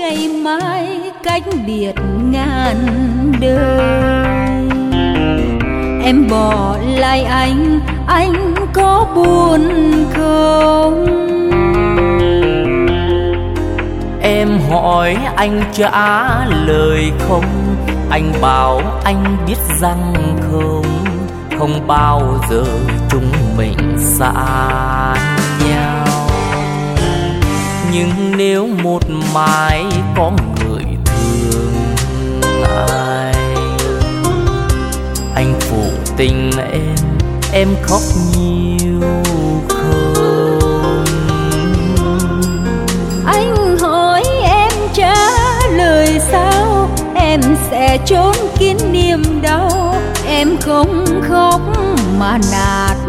ngày mai cách biệt ngàn đời. Em bỏ lại anh có buồn không? Em hỏi anh trả lời không, anh bảo anh biết rằng không bao giờ chúng mình xa nhau. Nhưng nếu một mai có người thương anh phụ tình em khóc nhiều không? Anh hỏi em trả lời sao? Em sẽ trốn kín niềm đau, em không khóc mà nạt